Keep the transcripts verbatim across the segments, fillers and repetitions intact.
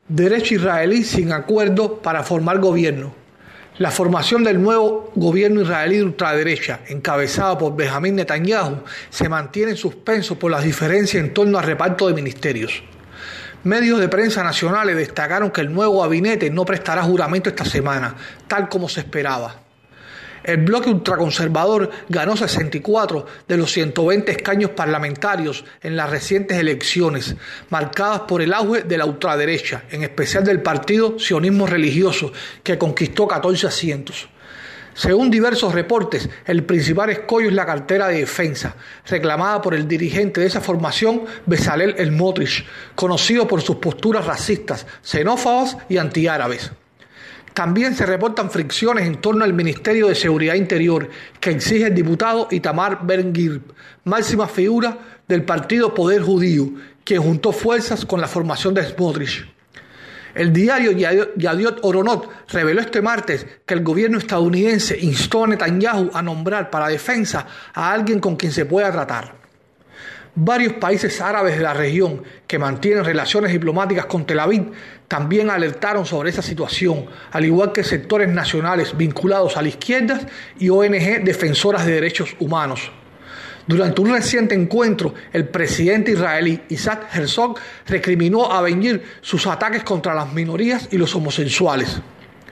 Derecha israelí sin acuerdo para formar gobierno. La formación del nuevo gobierno israelí de ultraderecha, encabezado por Benjamín Netanyahu, se mantiene en suspenso por las diferencias en torno al reparto de ministerios. Medios de prensa nacionales destacaron que el nuevo gabinete no prestará juramento esta semana, tal como se esperaba. El bloque ultraconservador ganó sesenta y cuatro de los ciento veinte escaños parlamentarios en las recientes elecciones, marcadas por el auge de la ultraderecha, en especial del partido Sionismo Religioso, que conquistó catorce asientos. Según diversos reportes, el principal escollo es la cartera de defensa, reclamada por el dirigente de esa formación, Bezalel Smotrich, conocido por sus posturas racistas, xenófobas y antiárabes. También se reportan fricciones en torno al Ministerio de Seguridad Interior, que exige el diputado Itamar Ben-Gvir, máxima figura del partido Poder Judío, quien juntó fuerzas con la formación de Smotrich. El diario Yediot Ahronot reveló este martes que el gobierno estadounidense instó a Netanyahu a nombrar para defensa a alguien con quien se pueda tratar. Varios países árabes de la región que mantienen relaciones diplomáticas con Tel Aviv también alertaron sobre esa situación, al igual que sectores nacionales vinculados a la izquierda y O N G defensoras de derechos humanos. Durante un reciente encuentro, el presidente israelí Isaac Herzog recriminó a Ben-Gvir sus ataques contra las minorías y los homosexuales.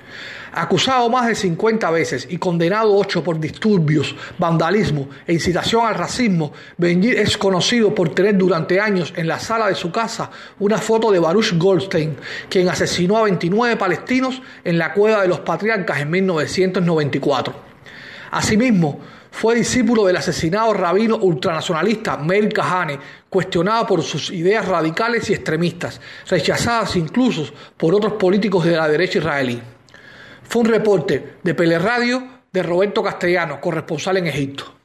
Acusado más de cincuenta veces y condenado ocho por disturbios, vandalismo e incitación al racismo, Ben-Gvir es conocido por tener durante años en la sala de su casa una foto de Baruch Goldstein, quien asesinó a veintinueve palestinos en la Cueva de los Patriarcas en mil novecientos noventa y cuatro. Asimismo, fue discípulo del asesinado rabino ultranacionalista Meir Kahane, cuestionado por sus ideas radicales y extremistas, rechazadas incluso por otros políticos de la derecha israelí. Fue un reporte de Pele Radio de Roberto Castellano, corresponsal en Egipto.